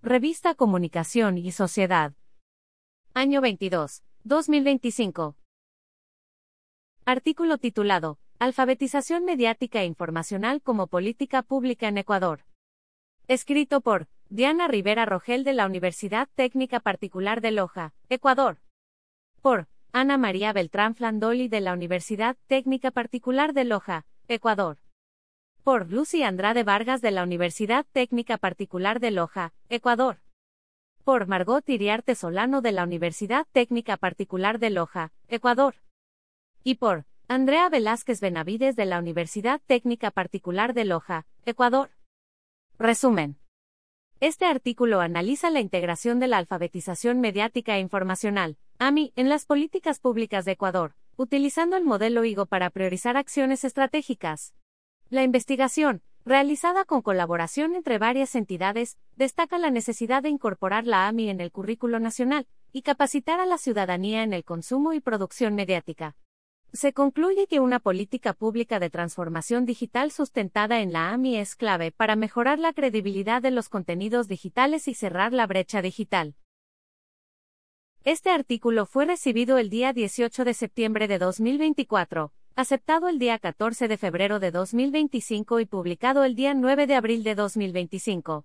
Revista Comunicación y Sociedad. Año 22, 2025. Artículo titulado, Alfabetización mediática e informacional como política pública en Ecuador. Escrito por Diana Rivera Rogel de la Universidad Técnica Particular de Loja, Ecuador. Por Ana María Beltrán Flandoli de la Universidad Técnica Particular de Loja, Ecuador. Por Lucy Andrade Vargas de la Universidad Técnica Particular de Loja, Ecuador. Por Margot Iriarte Solano de la Universidad Técnica Particular de Loja, Ecuador. Y por Andrea Velázquez Benavides de la Universidad Técnica Particular de Loja, Ecuador. Resumen. Este artículo analiza la integración de la alfabetización mediática e informacional, AMI, en las políticas públicas de Ecuador, utilizando el modelo IGO para priorizar acciones estratégicas. La investigación, realizada con colaboración entre varias entidades, destaca la necesidad de incorporar la AMI en el currículo nacional y capacitar a la ciudadanía en el consumo y producción mediática. Se concluye que una política pública de transformación digital sustentada en la AMI es clave para mejorar la credibilidad de los contenidos digitales y cerrar la brecha digital. Este artículo fue recibido el día 18 de septiembre de 2024. Aceptado el día 14 de febrero de 2025 y publicado el día 9 de abril de 2025.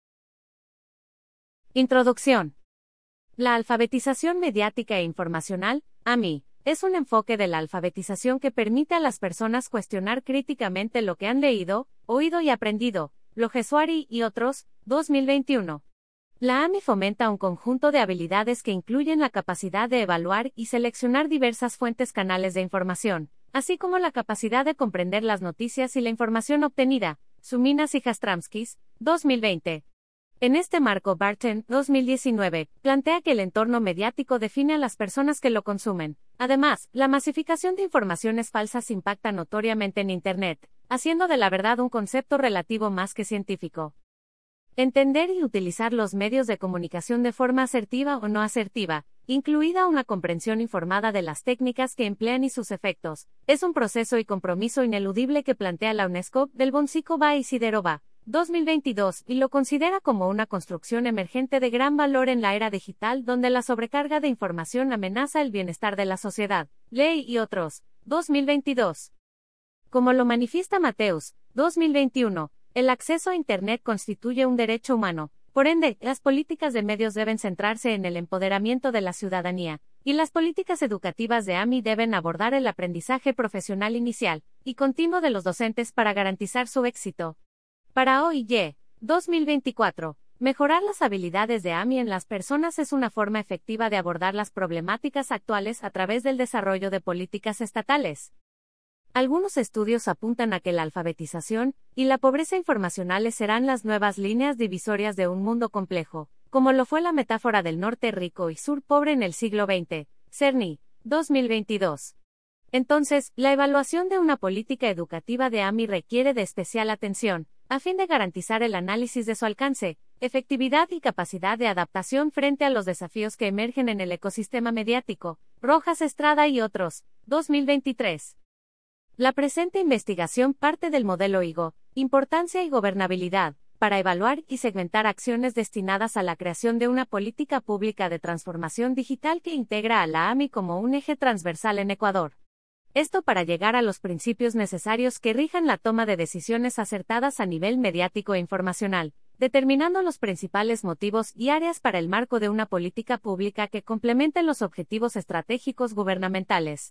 Introducción. La alfabetización mediática e informacional, AMI, es un enfoque de la alfabetización que permite a las personas cuestionar críticamente lo que han leído, oído y aprendido, Lojesuari y otros, 2021. La AMI fomenta un conjunto de habilidades que incluyen la capacidad de evaluar y seleccionar diversas fuentes canales de información, así como la capacidad de comprender las noticias y la información obtenida, Suminas y Jastramskis, 2020. En este marco Barton, 2019, plantea que el entorno mediático define a las personas que lo consumen. Además, la masificación de informaciones falsas impacta notoriamente en Internet, haciendo de la verdad un concepto relativo más que científico. Entender y utilizar los medios de comunicación de forma asertiva o no asertiva, incluida una comprensión informada de las técnicas que emplean y sus efectos, es un proceso y compromiso ineludible que plantea la UNESCO, del Bonsikova y Siderova, 2022, y lo considera como una construcción emergente de gran valor en la era digital donde la sobrecarga de información amenaza el bienestar de la sociedad. Ley y otros, 2022. Como lo manifiesta Mateus, 2021, el acceso a Internet constituye un derecho humano. Por ende, las políticas de medios deben centrarse en el empoderamiento de la ciudadanía, y las políticas educativas de AMI deben abordar el aprendizaje profesional inicial y continuo de los docentes para garantizar su éxito. Para OIE, 2024, mejorar las habilidades de AMI en las personas es una forma efectiva de abordar las problemáticas actuales a través del desarrollo de políticas estatales. Algunos estudios apuntan a que la alfabetización y la pobreza informacionales serán las nuevas líneas divisorias de un mundo complejo, como lo fue la metáfora del norte rico y sur pobre en el siglo XX, Cerny, 2022. Entonces, la evaluación de una política educativa de AMI requiere de especial atención, a fin de garantizar el análisis de su alcance, efectividad y capacidad de adaptación frente a los desafíos que emergen en el ecosistema mediático. Rojas Estrada y otros, 2023. La presente investigación parte del modelo IGO, Importancia y Gobernabilidad, para evaluar y segmentar acciones destinadas a la creación de una política pública de transformación digital que integra a la AMI como un eje transversal en Ecuador. Esto para llegar a los principios necesarios que rijan la toma de decisiones acertadas a nivel mediático e informacional, determinando los principales motivos y áreas para el marco de una política pública que complementen los objetivos estratégicos gubernamentales.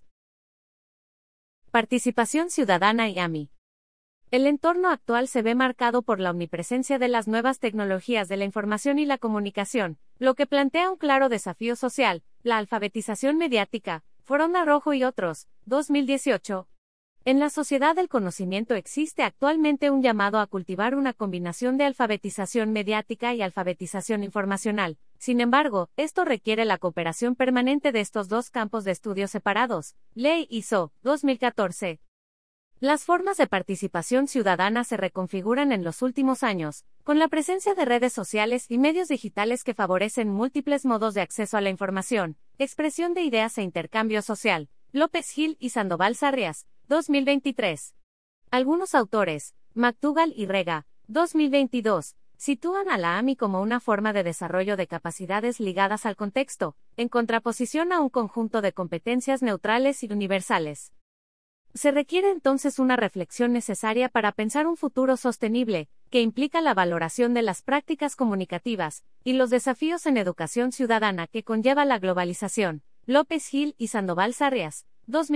Participación ciudadana y AMI. El entorno actual se ve marcado por la omnipresencia de las nuevas tecnologías de la información y la comunicación, lo que plantea un claro desafío social. La alfabetización mediática, Forona Rojo y otros, 2018. En la sociedad del conocimiento existe actualmente un llamado a cultivar una combinación de alfabetización mediática y alfabetización informacional. Sin embargo, esto requiere la cooperación permanente de estos dos campos de estudio separados. Ley ISO, 2014. Las formas de participación ciudadana se reconfiguran en los últimos años, con la presencia de redes sociales y medios digitales que favorecen múltiples modos de acceso a la información, expresión de ideas e intercambio social. López Gil y Sandoval Sarrias, 2023. Algunos autores, McDougall y Rega, 2022, sitúan a la AMI como una forma de desarrollo de capacidades ligadas al contexto, en contraposición a un conjunto de competencias neutrales y universales. Se requiere entonces una reflexión necesaria para pensar un futuro sostenible, que implica la valoración de las prácticas comunicativas y los desafíos en educación ciudadana que conlleva la globalización. López Gil y Sandoval Sarrias,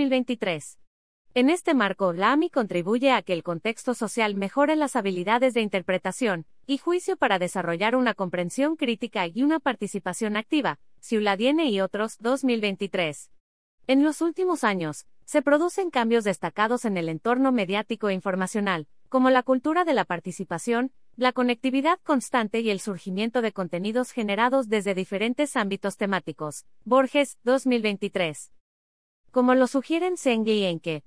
2023. En este marco, la AMI contribuye a que el contexto social mejore las habilidades de interpretación y juicio para desarrollar una comprensión crítica y una participación activa. Ciuladiene y otros, 2023. En los últimos años, se producen cambios destacados en el entorno mediático e informacional, como la cultura de la participación, la conectividad constante y el surgimiento de contenidos generados desde diferentes ámbitos temáticos. Borges, 2023. Como lo sugieren Senge y Enke,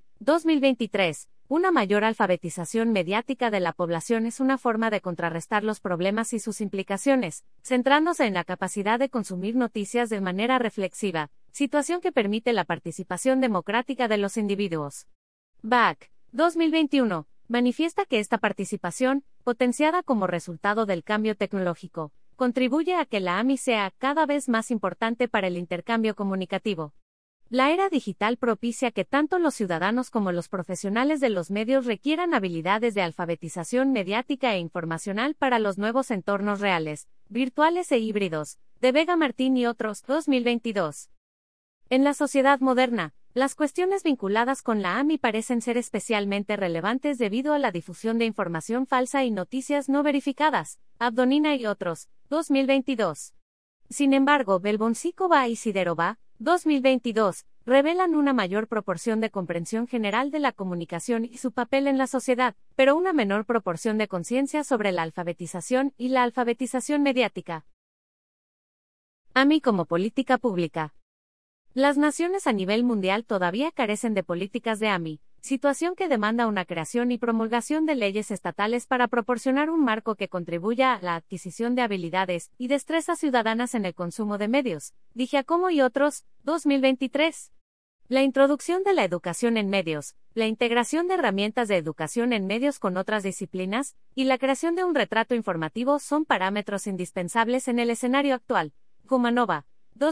2023, una mayor alfabetización mediática de la población es una forma de contrarrestar los problemas y sus implicaciones, centrándose en la capacidad de consumir noticias de manera reflexiva, situación que permite la participación democrática de los individuos. Bach, 2021, manifiesta que esta participación, potenciada como resultado del cambio tecnológico, contribuye a que la AMI sea cada vez más importante para el intercambio comunicativo. La era digital propicia que tanto los ciudadanos como los profesionales de los medios requieran habilidades de alfabetización mediática e informacional para los nuevos entornos reales, virtuales e híbridos. De Vega Martín y otros, 2022. En la sociedad moderna, las cuestiones vinculadas con la AMI parecen ser especialmente relevantes debido a la difusión de información falsa y noticias no verificadas. Abdonina y otros, 2022. Sin embargo, Belbonsíkova y Siderova, 2022, revelan una mayor proporción de comprensión general de la comunicación y su papel en la sociedad, pero una menor proporción de conciencia sobre la alfabetización y la alfabetización mediática. AMI como política pública. Las naciones a nivel mundial todavía carecen de políticas de AMI, situación que demanda una creación y promulgación de leyes estatales para proporcionar un marco que contribuya a la adquisición de habilidades y destrezas ciudadanas en el consumo de medios. Giacomo y otros, 2023. La introducción de la educación en medios, la integración de herramientas de educación en medios con otras disciplinas, y la creación de un retrato informativo son parámetros indispensables en el escenario actual. Kumanova,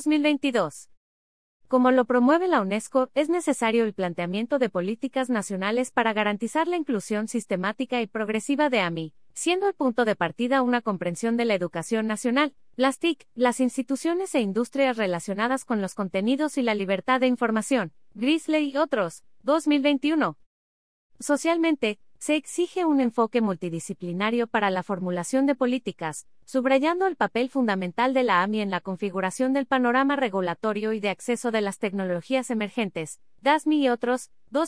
2022. Como lo promueve la UNESCO, es necesario el planteamiento de políticas nacionales para garantizar la inclusión sistemática y progresiva de AMI, siendo el punto de partida una comprensión de la educación nacional, las TIC, las instituciones e industrias relacionadas con los contenidos y la libertad de información. Grisley y otros, 2021. Socialmente, se exige un enfoque multidisciplinario para la formulación de políticas, subrayando el papel fundamental de la AMI en la configuración del panorama regulatorio y de acceso de las tecnologías emergentes. Dasmi y otros,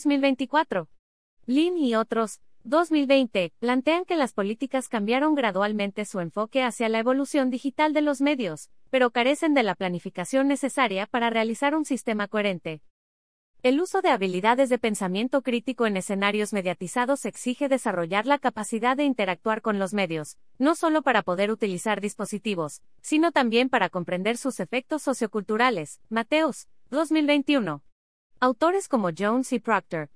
2024. Lin y otros, 2020, plantean que las políticas cambiaron gradualmente su enfoque hacia la evolución digital de los medios, pero carecen de la planificación necesaria para realizar un sistema coherente. El uso de habilidades de pensamiento crítico en escenarios mediatizados exige desarrollar la capacidad de interactuar con los medios, no solo para poder utilizar dispositivos, sino también para comprender sus efectos socioculturales. Mateus, 2021. Autores como Jones y Proctor,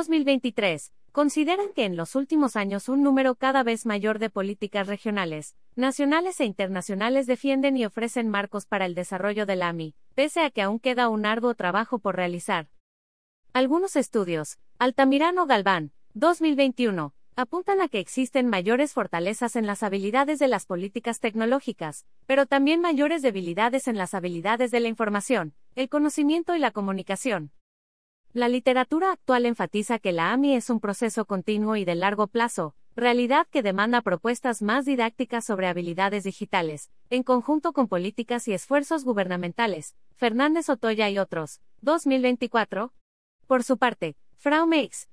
2023, consideran que en los últimos años un número cada vez mayor de políticas regionales, nacionales e internacionales defienden y ofrecen marcos para el desarrollo del AMI, pese a que aún queda un arduo trabajo por realizar. Algunos estudios, Altamirano Galván, 2021, apuntan a que existen mayores fortalezas en las habilidades de las políticas tecnológicas, pero también mayores debilidades en las habilidades de la información, el conocimiento y la comunicación. La literatura actual enfatiza que la AMI es un proceso continuo y de largo plazo, realidad que demanda propuestas más didácticas sobre habilidades digitales, en conjunto con políticas y esfuerzos gubernamentales. Fernández Otoya y otros, 2024. Por su parte, Frau Meix,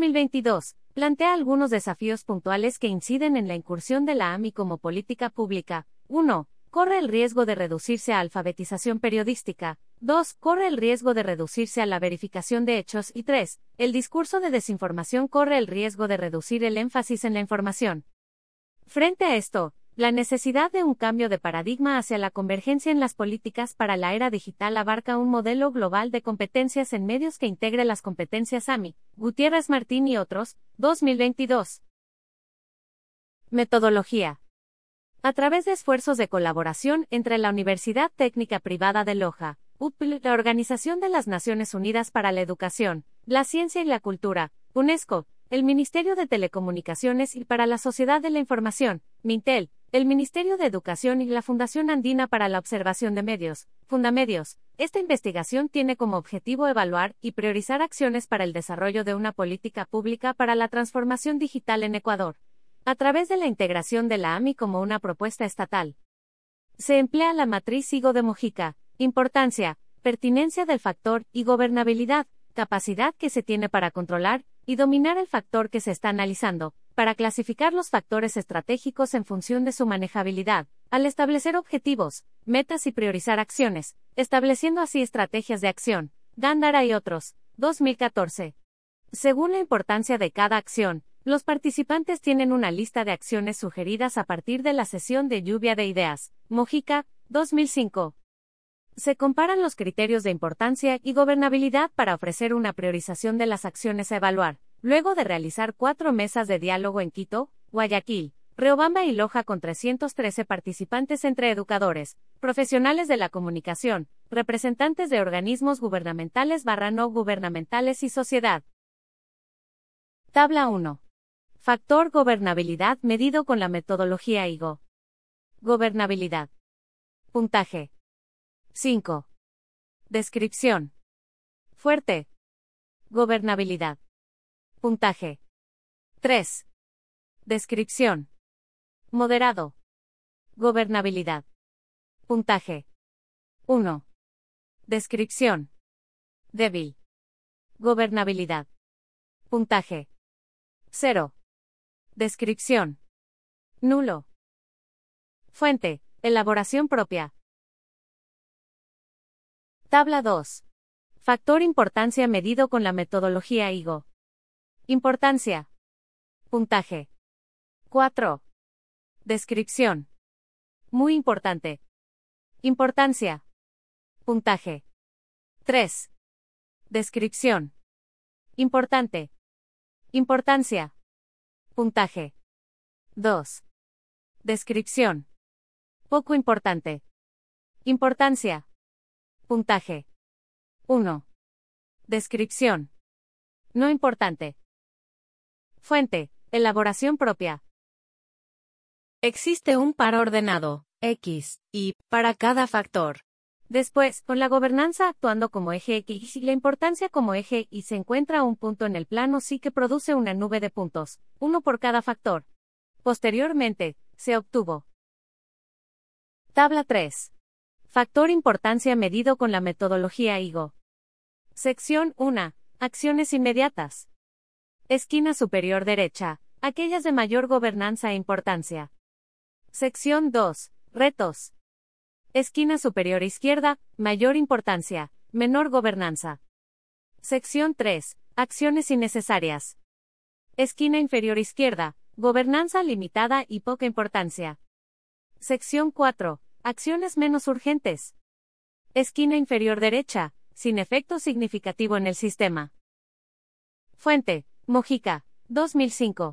2022, plantea algunos desafíos puntuales que inciden en la incursión de la AMI como política pública. 1. Corre el riesgo de reducirse a alfabetización periodística. 2. Corre el riesgo de reducirse a la verificación de hechos. Y 3. El discurso de desinformación corre el riesgo de reducir el énfasis en la información. Frente a esto, la necesidad de un cambio de paradigma hacia la convergencia en las políticas para la era digital abarca un modelo global de competencias en medios que integre las competencias AMI. Gutiérrez Martín y otros, 2022. Metodología. A través de esfuerzos de colaboración entre la Universidad Técnica Privada de Loja, UPL, la Organización de las Naciones Unidas para la Educación, la Ciencia y la Cultura, UNESCO, el Ministerio de Telecomunicaciones y para la Sociedad de la Información, Mintel, el Ministerio de Educación y la Fundación Andina para la Observación de Medios, Fundamedios. Esta investigación tiene como objetivo evaluar y priorizar acciones para el desarrollo de una política pública para la transformación digital en Ecuador, a través de la integración de la AMI como una propuesta estatal. Se emplea la matriz Higo de Mojica: importancia, pertinencia del factor y gobernabilidad, capacidad que se tiene para controlar y dominar el factor que se está analizando, para clasificar los factores estratégicos en función de su manejabilidad, al establecer objetivos, metas y priorizar acciones, estableciendo así estrategias de acción. Gándara y otros, 2014. Según la importancia de cada acción, los participantes tienen una lista de acciones sugeridas a partir de la sesión de lluvia de ideas. Mojica, 2005. Se comparan los criterios de importancia y gobernabilidad para ofrecer una priorización de las acciones a evaluar, luego de realizar 4 mesas de diálogo en Quito, Guayaquil, Riobamba y Loja con 313 participantes entre educadores, profesionales de la comunicación, representantes de organismos gubernamentales / no gubernamentales y sociedad. Tabla 1. Factor gobernabilidad medido con la metodología Higo. Gobernabilidad. Puntaje. 5. Descripción. Fuerte. Gobernabilidad. Puntaje. 3. Descripción. Moderado. Gobernabilidad. Puntaje. 1. Descripción. Débil. Gobernabilidad. Puntaje. 0. Descripción. Nulo. Fuente. Elaboración propia. Tabla 2. Factor importancia medido con la metodología Higo. Importancia. Puntaje. 4. Descripción. Muy importante. Importancia. Puntaje. 3. Descripción. Importante. Importancia. Puntaje. 2. Descripción. Poco importante. Importancia. Puntaje. 1. Descripción. No importante. Fuente. Elaboración propia. Existe un par ordenado, X, y, para cada factor. Después, con la gobernanza actuando como eje X y la importancia como eje Y, se encuentra un punto en el plano sí que produce una nube de puntos, uno por cada factor. Posteriormente, se obtuvo. Tabla 3. Factor importancia medido con la metodología Higo. Sección 1. Acciones inmediatas. Esquina superior derecha, aquellas de mayor gobernanza e importancia. Sección 2. Retos. Esquina superior izquierda, mayor importancia, menor gobernanza. Sección 3. Acciones innecesarias. Esquina inferior izquierda, gobernanza limitada y poca importancia. Sección 4. Acciones menos urgentes. Esquina inferior derecha, sin efecto significativo en el sistema. Fuente. Mojica, 2005.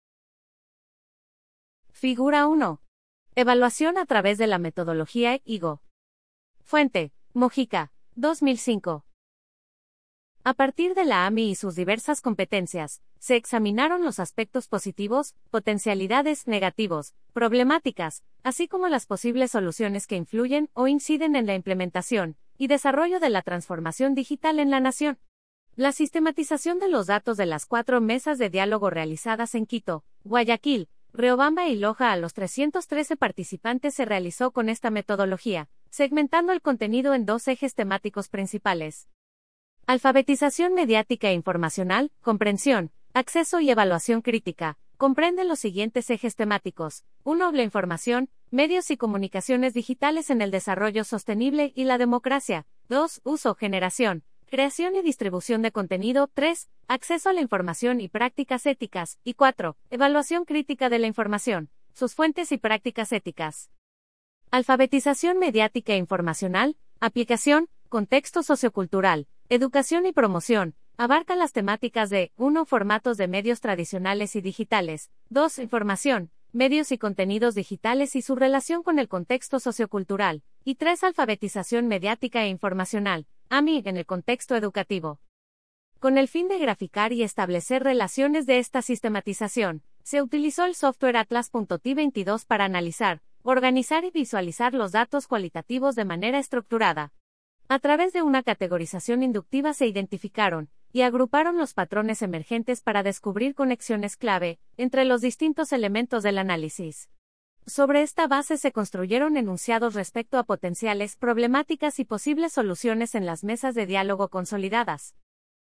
Figura 1. Evaluación a través de la metodología Higo. Fuente. Mojica, 2005. A partir de la AMI y sus diversas competencias, se examinaron los aspectos positivos, potencialidades negativos, problemáticas, así como las posibles soluciones que influyen o inciden en la implementación y desarrollo de la transformación digital en la nación. La sistematización de los datos de las 4 mesas de diálogo realizadas en Quito, Guayaquil, Riobamba y Loja a los 313 participantes se realizó con esta metodología, segmentando el contenido en 2 ejes temáticos principales. Alfabetización mediática e informacional, comprensión, acceso y evaluación crítica. Comprenden los siguientes ejes temáticos. 1. La información, medios y comunicaciones digitales en el desarrollo sostenible y la democracia. 2. Uso, generación, creación y distribución de contenido. 3. Acceso a la información y prácticas éticas. Y 4. Evaluación crítica de la información, sus fuentes y prácticas éticas. Alfabetización mediática e informacional, aplicación, contexto sociocultural, educación y promoción. Abarca las temáticas de 1. Formatos de medios tradicionales y digitales. 2. Información, medios y contenidos digitales y su relación con el contexto sociocultural, y 3. Alfabetización mediática e informacional, AMI, en el contexto educativo. Con el fin de graficar y establecer relaciones de esta sistematización, se utilizó el software Atlas.T22 para analizar, organizar y visualizar los datos cualitativos de manera estructurada. A través de una categorización inductiva se identificaron y agruparon los patrones emergentes para descubrir conexiones clave entre los distintos elementos del análisis. Sobre esta base se construyeron enunciados respecto a potenciales problemáticas y posibles soluciones en las mesas de diálogo consolidadas.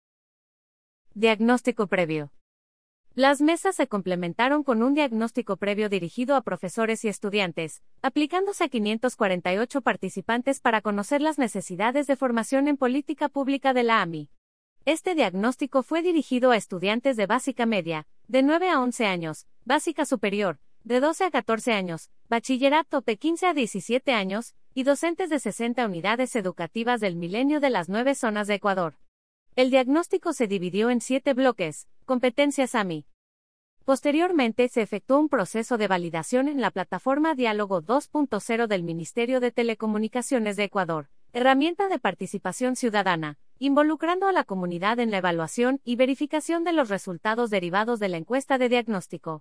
Diagnóstico previo. Las mesas se complementaron con un diagnóstico previo dirigido a profesores y estudiantes, aplicándose a 548 participantes para conocer las necesidades de formación en política pública de la AMI. Este diagnóstico fue dirigido a estudiantes de básica media, de 9 a 11 años, básica superior, de 12 a 14 años, bachillerato de 15 a 17 años, y docentes de 60 unidades educativas del milenio de las 9 zonas de Ecuador. El diagnóstico se dividió en 7 bloques, competencias AMI. Posteriormente se efectuó un proceso de validación en la plataforma Diálogo 2.0 del Ministerio de Telecomunicaciones de Ecuador, herramienta de participación ciudadana, involucrando a la comunidad en la evaluación y verificación de los resultados derivados de la encuesta de diagnóstico.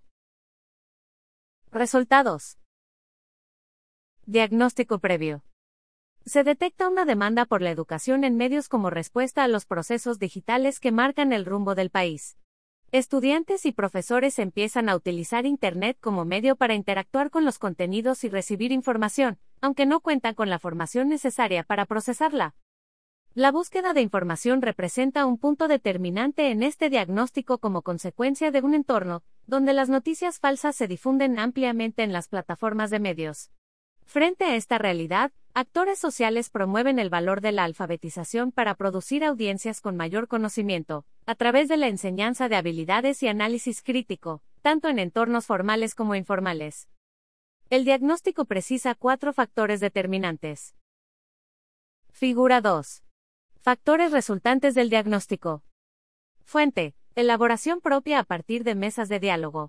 Resultados. Diagnóstico previo. Se detecta una demanda por la educación en medios como respuesta a los procesos digitales que marcan el rumbo del país. Estudiantes y profesores empiezan a utilizar Internet como medio para interactuar con los contenidos y recibir información, aunque no cuentan con la formación necesaria para procesarla. La búsqueda de información representa un punto determinante en este diagnóstico como consecuencia de un entorno donde las noticias falsas se difunden ampliamente en las plataformas de medios. Frente a esta realidad, actores sociales promueven el valor de la alfabetización para producir audiencias con mayor conocimiento, a través de la enseñanza de habilidades y análisis crítico, tanto en entornos formales como informales. El diagnóstico precisa 4 factores determinantes. Figura 2. Factores resultantes del diagnóstico. Fuente: elaboración propia a partir de mesas de diálogo.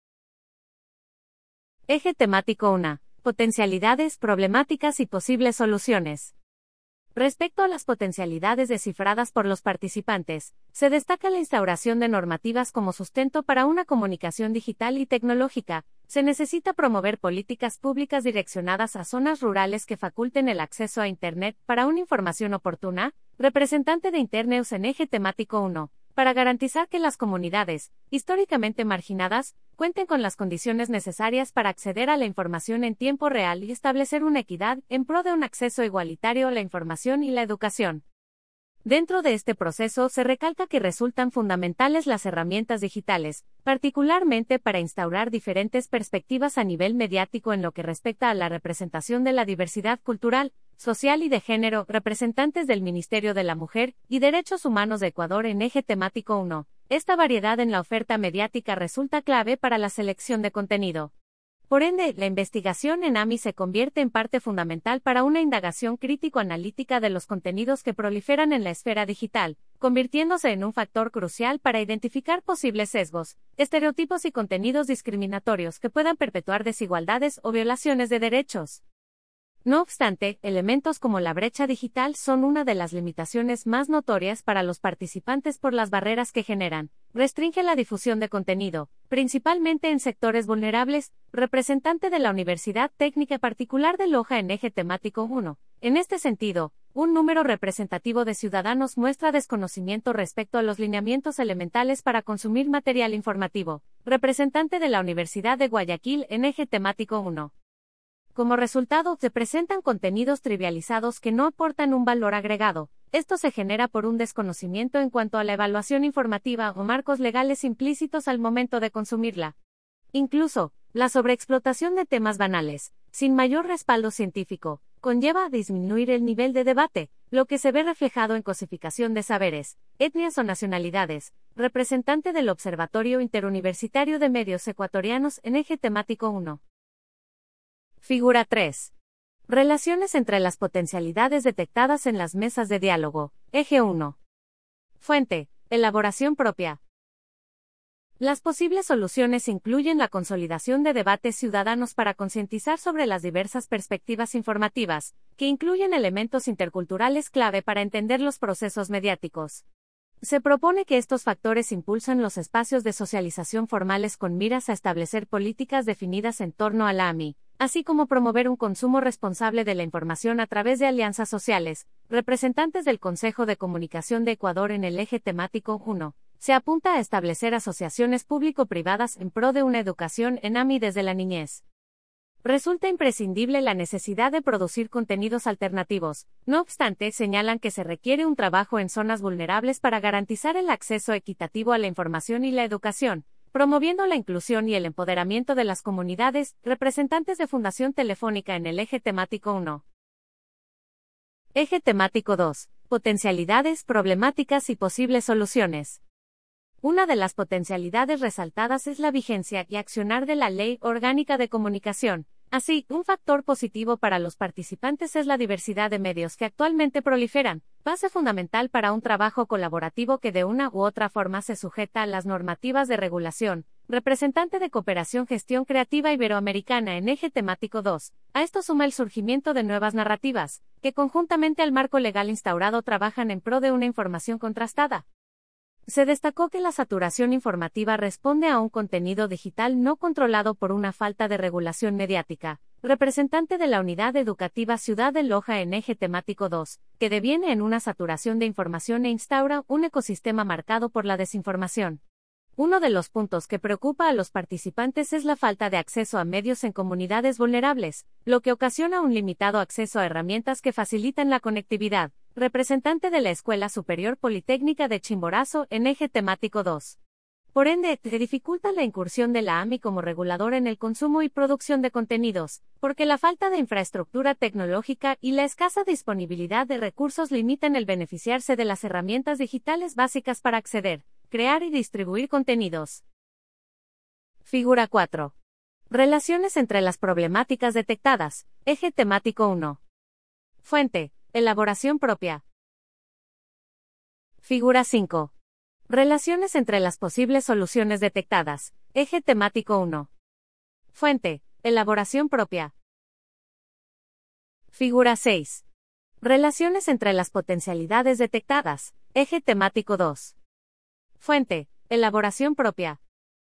Eje temático 1. Potencialidades, problemáticas y posibles soluciones. Respecto a las potencialidades descifradas por los participantes, se destaca la instauración de normativas como sustento para una comunicación digital y tecnológica. Se necesita promover políticas públicas direccionadas a zonas rurales que faculten el acceso a Internet para una información oportuna. Representante de Internews en eje temático 1. Para garantizar que las comunidades, históricamente marginadas, cuenten con las condiciones necesarias para acceder a la información en tiempo real y establecer una equidad en pro de un acceso igualitario a la información y la educación. Dentro de este proceso se recalca que resultan fundamentales las herramientas digitales, particularmente para instaurar diferentes perspectivas a nivel mediático en lo que respecta a la representación de la diversidad cultural, social y de género. Representantes del Ministerio de la Mujer y Derechos Humanos de Ecuador en eje temático 1. Esta variedad en la oferta mediática resulta clave para la selección de contenido. Por ende, la investigación en AMI se convierte en parte fundamental para una indagación crítico-analítica de los contenidos que proliferan en la esfera digital, convirtiéndose en un factor crucial para identificar posibles sesgos, estereotipos y contenidos discriminatorios que puedan perpetuar desigualdades o violaciones de derechos. No obstante, elementos como la brecha digital son una de las limitaciones más notorias para los participantes por las barreras que generan. Restringe la difusión de contenido, principalmente en sectores vulnerables. Representante de la Universidad Técnica Particular de Loja en eje temático 1. En este sentido, un número representativo de ciudadanos muestra desconocimiento respecto a los lineamientos elementales para consumir material informativo. Representante de la Universidad de Guayaquil en eje temático 1. Como resultado, se presentan contenidos trivializados que no aportan un valor agregado. Esto se genera por un desconocimiento en cuanto a la evaluación informativa o marcos legales implícitos al momento de consumirla. Incluso, la sobreexplotación de temas banales, sin mayor respaldo científico, conlleva a disminuir el nivel de debate, lo que se ve reflejado en cosificación de saberes, etnias o nacionalidades. Representante del Observatorio Interuniversitario de Medios Ecuatorianos en eje temático 1. Figura 3. Relaciones entre las potencialidades detectadas en las mesas de diálogo. Eje 1. Fuente: elaboración propia. Las posibles soluciones incluyen la consolidación de debates ciudadanos para concientizar sobre las diversas perspectivas informativas, que incluyen elementos interculturales clave para entender los procesos mediáticos. Se propone que estos factores impulsan los espacios de socialización formales con miras a establecer políticas definidas en torno a la AMI, así como promover un consumo responsable de la información a través de alianzas sociales. Representantes del Consejo de Comunicación de Ecuador en el eje temático 1. Se apunta a establecer asociaciones público-privadas en pro de una educación en AMI desde la niñez. Resulta imprescindible la necesidad de producir contenidos alternativos. No obstante, señalan que se requiere un trabajo en zonas vulnerables para garantizar el acceso equitativo a la información y la educación, promoviendo la inclusión y el empoderamiento de las comunidades. Representantes de Fundación Telefónica en el eje temático 1. Eje temático 2. Potencialidades, problemáticas y posibles soluciones. Una de las potencialidades resaltadas es la vigencia y accionar de la Ley Orgánica de Comunicación. Así, un factor positivo para los participantes es la diversidad de medios que actualmente proliferan, base fundamental para un trabajo colaborativo que de una u otra forma se sujeta a las normativas de regulación. Representante de Cooperación Gestión Creativa Iberoamericana en eje temático 2. A esto suma el surgimiento de nuevas narrativas, que conjuntamente al marco legal instaurado trabajan en pro de una información contrastada. Se destacó que la saturación informativa responde a un contenido digital no controlado por una falta de regulación mediática. Representante de la Unidad Educativa Ciudad de Loja en eje temático 2, que deviene en una saturación de información e instaura un ecosistema marcado por la desinformación. Uno de los puntos que preocupa a los participantes es la falta de acceso a medios en comunidades vulnerables, lo que ocasiona un limitado acceso a herramientas que facilitan la conectividad. Representante de la Escuela Superior Politécnica de Chimborazo en eje temático 2. Por ende, se dificulta la incursión de la AMI como regulador en el consumo y producción de contenidos, porque la falta de infraestructura tecnológica y la escasa disponibilidad de recursos limitan el beneficiarse de las herramientas digitales básicas para acceder, crear y distribuir contenidos. Figura 4. Relaciones entre las problemáticas detectadas. Eje temático 1. Fuente: elaboración propia. Figura 5. Relaciones entre las posibles soluciones detectadas. Eje temático 1. Fuente: elaboración propia. Figura 6. Relaciones entre las potencialidades detectadas. Eje temático 2. Fuente: elaboración propia.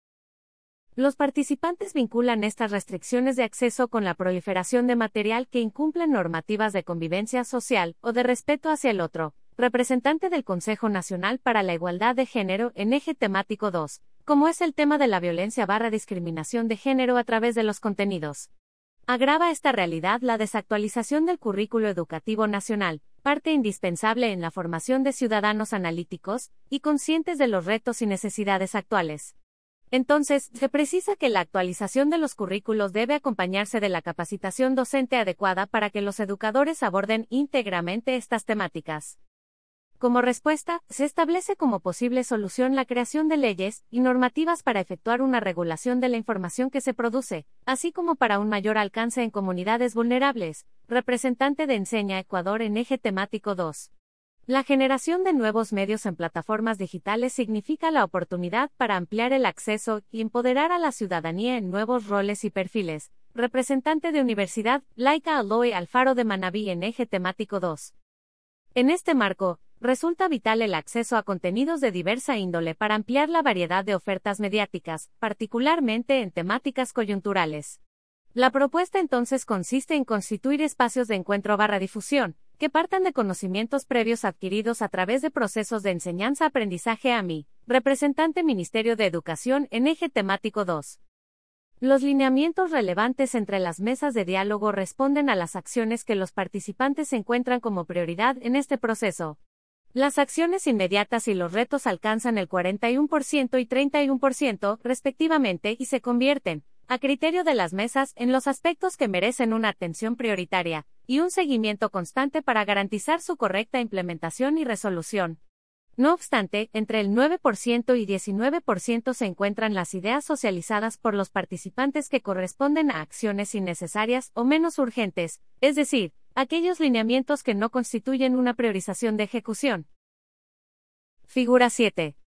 Los participantes vinculan estas restricciones de acceso con la proliferación de material que incumplen normativas de convivencia social o de respeto hacia el otro. Representante del Consejo Nacional para la Igualdad de Género en eje temático 2, como es el tema de la violencia/discriminación de género a través de los contenidos. Agrava esta realidad la desactualización del currículo educativo nacional, parte indispensable en la formación de ciudadanos analíticos y conscientes de los retos y necesidades actuales. Entonces, se precisa que la actualización de los currículos debe acompañarse de la capacitación docente adecuada para que los educadores aborden íntegramente estas temáticas. Como respuesta, se establece como posible solución la creación de leyes y normativas para efectuar una regulación de la información que se produce, así como para un mayor alcance en comunidades vulnerables. Representante de Enseña Ecuador en eje temático 2. La generación de nuevos medios en plataformas digitales significa la oportunidad para ampliar el acceso y empoderar a la ciudadanía en nuevos roles y perfiles. Representante de Universidad Laica Aloe Alfaro de Manabí en eje temático 2. En este marco, resulta vital el acceso a contenidos de diversa índole para ampliar la variedad de ofertas mediáticas, particularmente en temáticas coyunturales. La propuesta entonces consiste en constituir espacios de encuentro/difusión, que partan de conocimientos previos adquiridos a través de procesos de enseñanza-aprendizaje AMI. Representante Ministerio de Educación en eje temático 2. Los lineamientos relevantes entre las mesas de diálogo responden a las acciones que los participantes encuentran como prioridad en este proceso. Las acciones inmediatas y los retos alcanzan el 41% y 31%, respectivamente, y se convierten, a criterio de las mesas, en los aspectos que merecen una atención prioritaria y un seguimiento constante para garantizar su correcta implementación y resolución. No obstante, entre el 9% y 19% se encuentran las ideas socializadas por los participantes que corresponden a acciones innecesarias o menos urgentes, es decir, aquellos lineamientos que no constituyen una priorización de ejecución. Figura 7.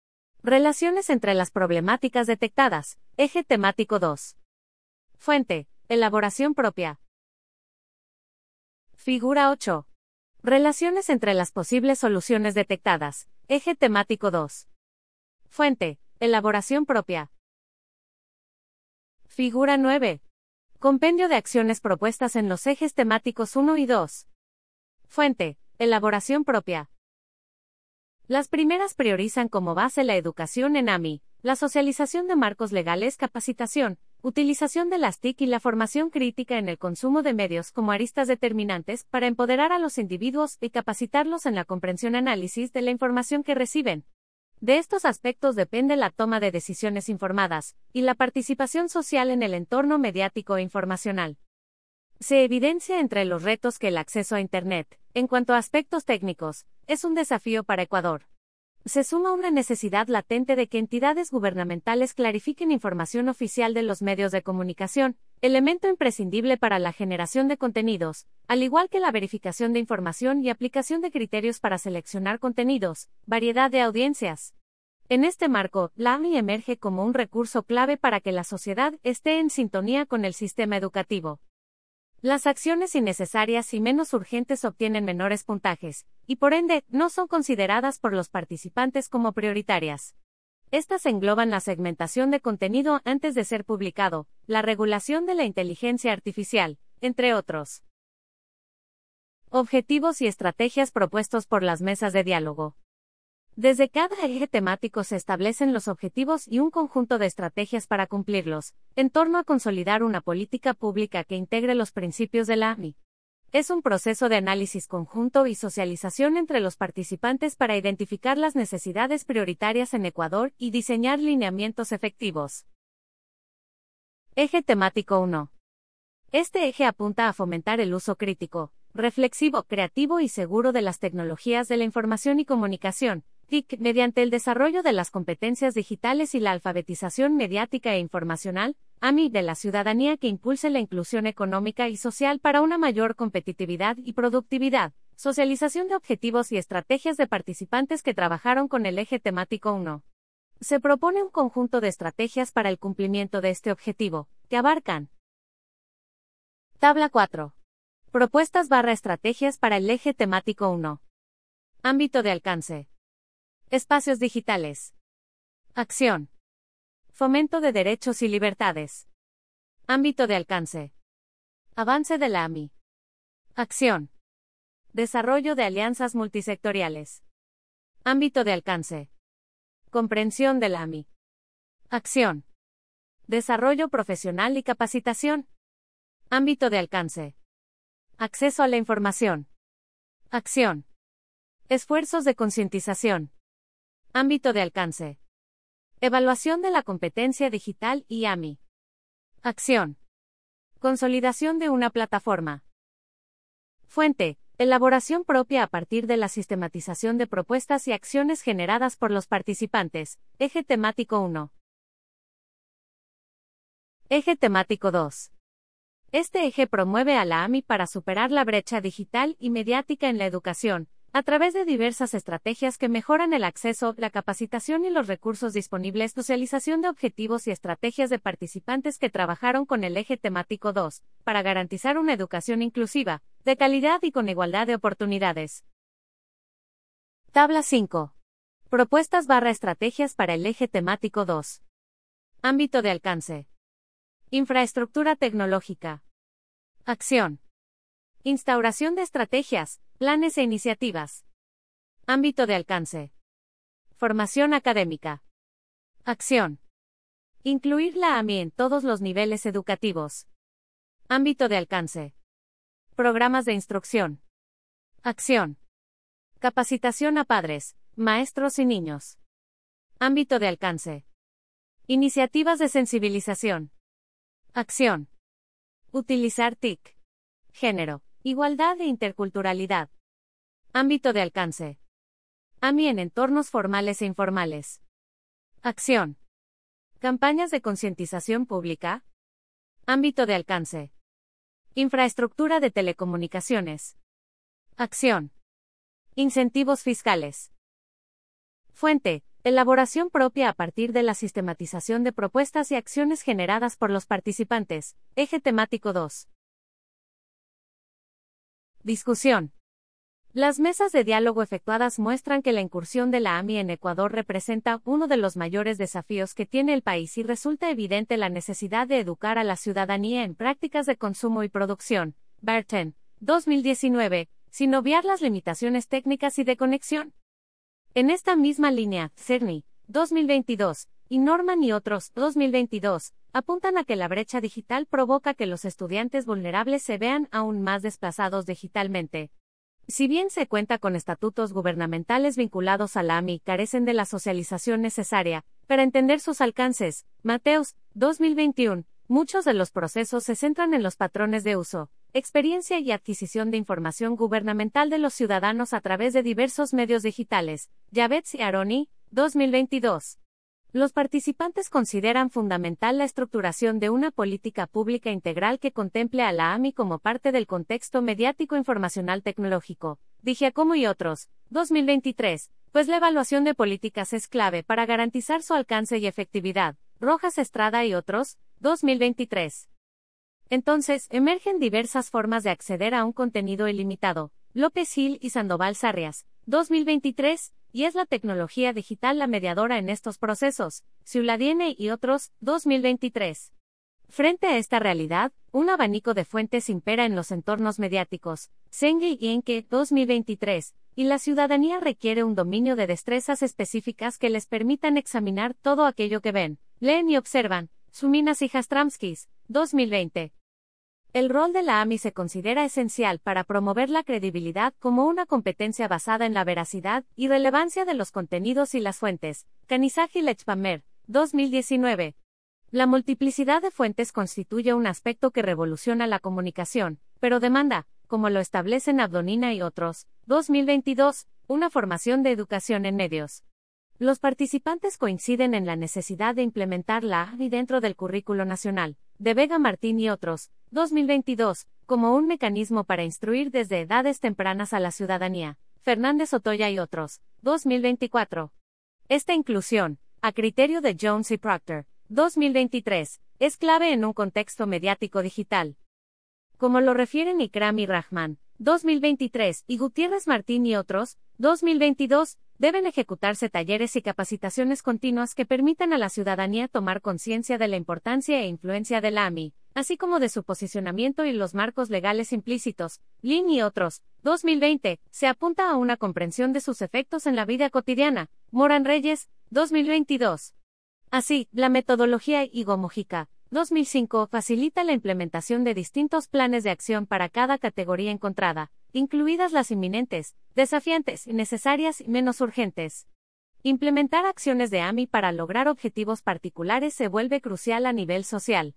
Relaciones entre las problemáticas detectadas. Eje temático 2. Fuente. Elaboración propia. Figura 8. Relaciones entre las posibles soluciones detectadas. Eje temático 2. Fuente. Elaboración propia. Figura 9. Compendio de acciones propuestas en los ejes temáticos 1 y 2. Fuente. Elaboración propia. Las primeras priorizan como base la educación en AMI, la socialización de marcos legales, capacitación, utilización de las TIC y la formación crítica en el consumo de medios como aristas determinantes para empoderar a los individuos y capacitarlos en la comprensión y análisis de la información que reciben. De estos aspectos depende la toma de decisiones informadas y la participación social en el entorno mediático e informacional. Se evidencia entre los retos que el acceso a Internet, en cuanto a aspectos técnicos, es un desafío para Ecuador. Se suma una necesidad latente de que entidades gubernamentales clarifiquen información oficial de los medios de comunicación, elemento imprescindible para la generación de contenidos, al igual que la verificación de información y aplicación de criterios para seleccionar contenidos, variedad de audiencias. En este marco, la AMI emerge como un recurso clave para que la sociedad esté en sintonía con el sistema educativo. Las acciones innecesarias y menos urgentes obtienen menores puntajes, y por ende, no son consideradas por los participantes como prioritarias. Estas engloban la segmentación de contenido antes de ser publicado, la regulación de la inteligencia artificial, entre otros. Objetivos y estrategias propuestos por las mesas de diálogo. Desde cada eje temático se establecen los objetivos y un conjunto de estrategias para cumplirlos, en torno a consolidar una política pública que integre los principios de la AMI. Es un proceso de análisis conjunto y socialización entre los participantes para identificar las necesidades prioritarias en Ecuador y diseñar lineamientos efectivos. Eje temático 1. Este eje apunta a fomentar el uso crítico, reflexivo, creativo y seguro de las tecnologías de la información y comunicación, TIC, mediante el desarrollo de las competencias digitales y la alfabetización mediática e informacional, AMI, de la ciudadanía que impulse la inclusión económica y social para una mayor competitividad y productividad, socialización de objetivos y estrategias de participantes que trabajaron con el eje temático 1. Se propone un conjunto de estrategias para el cumplimiento de este objetivo, que abarcan. Tabla 4. Propuestas/estrategias para el eje temático 1. Ámbito de alcance. Espacios digitales. Acción. Fomento de derechos y libertades. Ámbito de alcance. Avance de la AMI. Acción. Desarrollo de alianzas multisectoriales. Ámbito de alcance. Comprensión de la AMI. Acción. Desarrollo profesional y capacitación. Ámbito de alcance. Acceso a la información. Acción. Esfuerzos de concientización. Ámbito de alcance. Evaluación de la competencia digital y AMI. Acción. Consolidación de una plataforma. Fuente. Elaboración propia a partir de la sistematización de propuestas y acciones generadas por los participantes. Eje temático 1. Eje temático 2. Este eje promueve a la AMI para superar la brecha digital y mediática en la educación, a través de diversas estrategias que mejoran el acceso, la capacitación y los recursos disponibles, socialización de objetivos y estrategias de participantes que trabajaron con el eje temático 2, para garantizar una educación inclusiva, de calidad y con igualdad de oportunidades. Tabla 5. Propuestas/estrategias para el eje temático 2. Ámbito de alcance. Infraestructura tecnológica. Acción. Instauración de estrategias, planes e iniciativas. Ámbito de alcance. Formación académica. Acción. Incluir la AMI en todos los niveles educativos. Ámbito de alcance. Programas de instrucción. Acción. Capacitación a padres, maestros y niños. Ámbito de alcance. Iniciativas de sensibilización. Acción. Utilizar TIC. Género, igualdad e interculturalidad. Ámbito de alcance. AMI en entornos formales e informales. Acción. Campañas de concientización pública. Ámbito de alcance. Infraestructura de telecomunicaciones. Acción. Incentivos fiscales. Fuente. Elaboración propia a partir de la sistematización de propuestas y acciones generadas por los participantes. Eje temático 2. Discusión. Las mesas de diálogo efectuadas muestran que la incursión de la AMI en Ecuador representa uno de los mayores desafíos que tiene el país y resulta evidente la necesidad de educar a la ciudadanía en prácticas de consumo y producción. Barton, 2019, sin obviar las limitaciones técnicas y de conexión. En esta misma línea, Cerny, 2022, y Norman y otros, 2022, apuntan a que la brecha digital provoca que los estudiantes vulnerables se vean aún más desplazados digitalmente. Si bien se cuenta con estatutos gubernamentales vinculados a la AMI, carecen de la socialización necesaria para entender sus alcances. Mateus, 2021. Muchos de los procesos se centran en los patrones de uso, experiencia y adquisición de información gubernamental de los ciudadanos a través de diversos medios digitales. Yavets y Aroni, 2022. Los participantes consideran fundamental la estructuración de una política pública integral que contemple a la AMI como parte del contexto mediático informacional tecnológico. Giacomo y otros, 2023, pues la evaluación de políticas es clave para garantizar su alcance y efectividad. Rojas Estrada y otros, 2023. Entonces, emergen diversas formas de acceder a un contenido ilimitado. López Gil y Sandoval Sarrias, 2023, y es la tecnología digital la mediadora en estos procesos. Ciuladiene y otros, 2023. Frente a esta realidad, un abanico de fuentes impera en los entornos mediáticos. Senge y Enke, 2023, y la ciudadanía requiere un dominio de destrezas específicas que les permitan examinar todo aquello que ven, leen y observan. Suminas y Jastramskis, 2020. El rol de la AMI se considera esencial para promover la credibilidad como una competencia basada en la veracidad y relevancia de los contenidos y las fuentes. Canizaj y Lechpamer, 2019. La multiplicidad de fuentes constituye un aspecto que revoluciona la comunicación, pero demanda, como lo establecen Abdonina y otros, 2022, una formación de educación en medios. Los participantes coinciden en la necesidad de implementar la AMI dentro del currículo nacional, de Vega Martín y otros, 2022, como un mecanismo para instruir desde edades tempranas a la ciudadanía. Fernández Otoya y otros, 2024. Esta inclusión, a criterio de Jones y Proctor, 2023, es clave en un contexto mediático digital. Como lo refieren Ikram y Rahman, 2023, y Gutiérrez Martín y otros, 2022, deben ejecutarse talleres y capacitaciones continuas que permitan a la ciudadanía tomar conciencia de la importancia e influencia de la AMI, así como de su posicionamiento y los marcos legales implícitos. Lin y otros, 2020, se apunta a una comprensión de sus efectos en la vida cotidiana. Moran Reyes, 2022. Así, la metodología Igo Mojica, 2005, facilita la implementación de distintos planes de acción para cada categoría encontrada, incluidas las inminentes, desafiantes, necesarias y menos urgentes. Implementar acciones de AMI para lograr objetivos particulares se vuelve crucial a nivel social.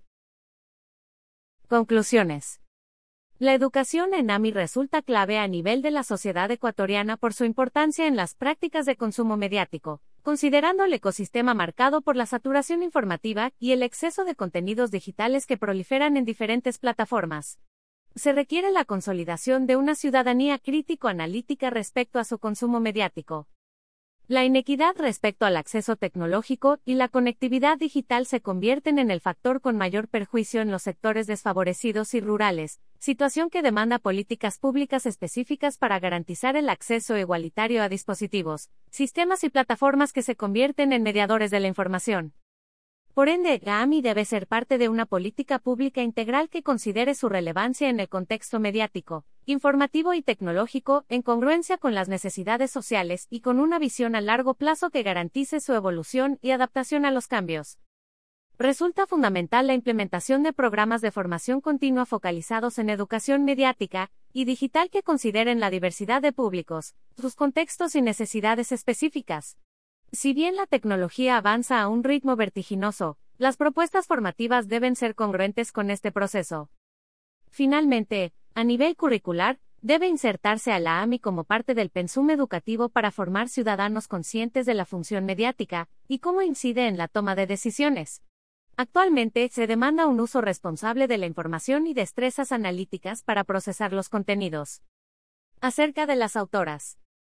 Conclusiones. La educación en AMI resulta clave a nivel de la sociedad ecuatoriana por su importancia en las prácticas de consumo mediático, considerando el ecosistema marcado por la saturación informativa y el exceso de contenidos digitales que proliferan en diferentes plataformas. Se requiere la consolidación de una ciudadanía crítico-analítica respecto a su consumo mediático. La inequidad respecto al acceso tecnológico y la conectividad digital se convierten en el factor con mayor perjuicio en los sectores desfavorecidos y rurales, situación que demanda políticas públicas específicas para garantizar el acceso igualitario a dispositivos, sistemas y plataformas que se convierten en mediadores de la información. Por ende, la AMI debe ser parte de una política pública integral que considere su relevancia en el contexto mediático, informativo y tecnológico, en congruencia con las necesidades sociales y con una visión a largo plazo que garantice su evolución y adaptación a los cambios. Resulta fundamental la implementación de programas de formación continua focalizados en educación mediática y digital que consideren la diversidad de públicos, sus contextos y necesidades específicas. Si bien la tecnología avanza a un ritmo vertiginoso, las propuestas formativas deben ser congruentes con este proceso. Finalmente, a nivel curricular, debe insertarse a la AMI como parte del pensum educativo para formar ciudadanos conscientes de la función mediática y cómo incide en la toma de decisiones. Actualmente, se demanda un uso responsable de la información y destrezas analíticas para procesar los contenidos. Acerca de las autoras.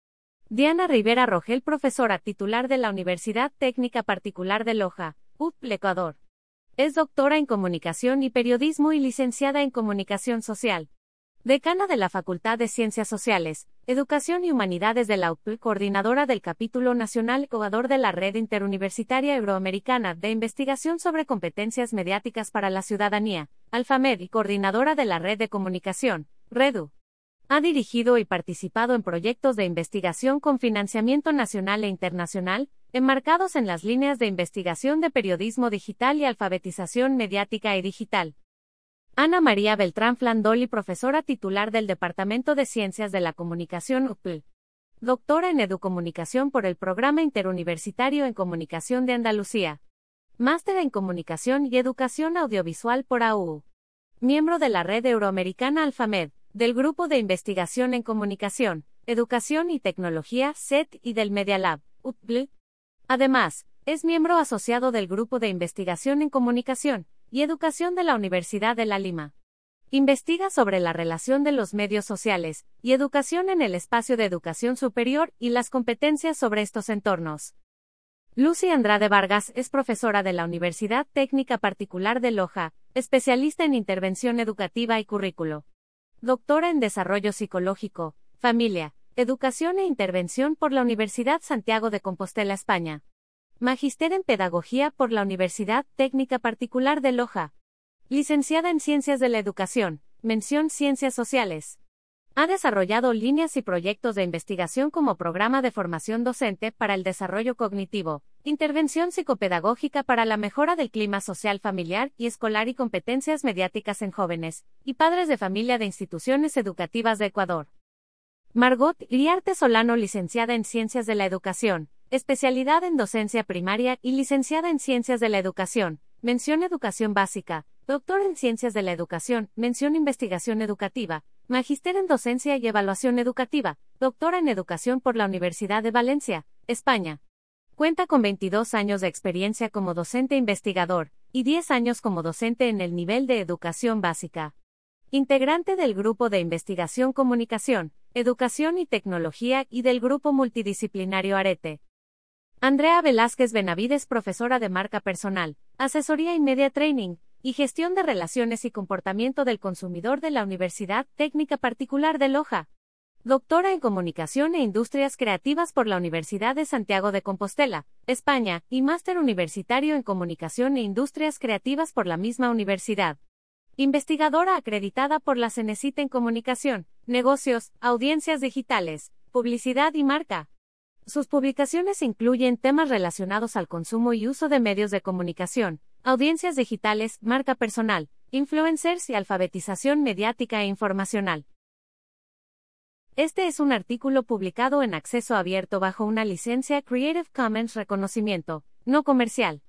Diana Rivera Rogel, profesora titular de la Universidad Técnica Particular de Loja, UTL, Ecuador. Es doctora en Comunicación y Periodismo y licenciada en Comunicación Social. Decana de la Facultad de Ciencias Sociales, Educación y Humanidades de la UTL, coordinadora del Capítulo Nacional Ecuador de la Red Interuniversitaria Euroamericana de Investigación sobre Competencias Mediáticas para la Ciudadanía, ALFAMED, y coordinadora de la Red de Comunicación, REDU. Ha dirigido y participado en proyectos de investigación con financiamiento nacional e internacional, enmarcados en las líneas de investigación de periodismo digital y alfabetización mediática y digital. Ana María Beltrán Flandoli, profesora titular del Departamento de Ciencias de la Comunicación UTL. Doctora en Educomunicación por el Programa Interuniversitario en Comunicación de Andalucía. Máster en Comunicación y Educación Audiovisual por AUU. Miembro de la Red Euroamericana ALFAMED, del Grupo de Investigación en Comunicación, Educación y Tecnología CET y del Media Lab, UTL. Además, es miembro asociado del Grupo de Investigación en Comunicación y Educación de la Universidad de La Lima. Investiga sobre la relación de los medios sociales y educación en el espacio de educación superior y las competencias sobre estos entornos. Lucy Andrade Vargas es profesora de la Universidad Técnica Particular de Loja, especialista en intervención educativa y currículo. Doctora en Desarrollo Psicológico, Familia, Educación e Intervención por la Universidad Santiago de Compostela, España. Magíster en Pedagogía por la Universidad Técnica Particular de Loja. Licenciada en Ciencias de la Educación, mención Ciencias Sociales. Ha desarrollado líneas y proyectos de investigación como programa de formación docente para el desarrollo cognitivo, intervención psicopedagógica para la mejora del clima social familiar y escolar y competencias mediáticas en jóvenes y padres de familia de instituciones educativas de Ecuador. Margot Iriarte Solano, licenciada en Ciencias de la Educación, especialidad en docencia primaria y licenciada en Ciencias de la Educación, mención Educación Básica, doctor en Ciencias de la Educación, mención Investigación Educativa, magíster en Docencia y Evaluación Educativa, doctora en Educación por la Universidad de Valencia, España. Cuenta con 22 años de experiencia como docente investigador, y 10 años como docente en el nivel de Educación Básica. Integrante del Grupo de Investigación Comunicación, Educación y Tecnología y del Grupo Multidisciplinario Arete. Andrea Velázquez Benavides, profesora de Marca Personal, Asesoría y Media Training, y Gestión de Relaciones y Comportamiento del Consumidor de la Universidad Técnica Particular de Loja. Doctora en Comunicación e Industrias Creativas por la Universidad de Santiago de Compostela, España, y Máster Universitario en Comunicación e Industrias Creativas por la misma universidad. Investigadora acreditada por la CENESIT en Comunicación, Negocios, Audiencias Digitales, Publicidad y Marca. Sus publicaciones incluyen temas relacionados al consumo y uso de medios de comunicación, audiencias digitales, marca personal, influencers y alfabetización mediática e informacional. Este es un artículo publicado en acceso abierto bajo una licencia Creative Commons reconocimiento, no comercial.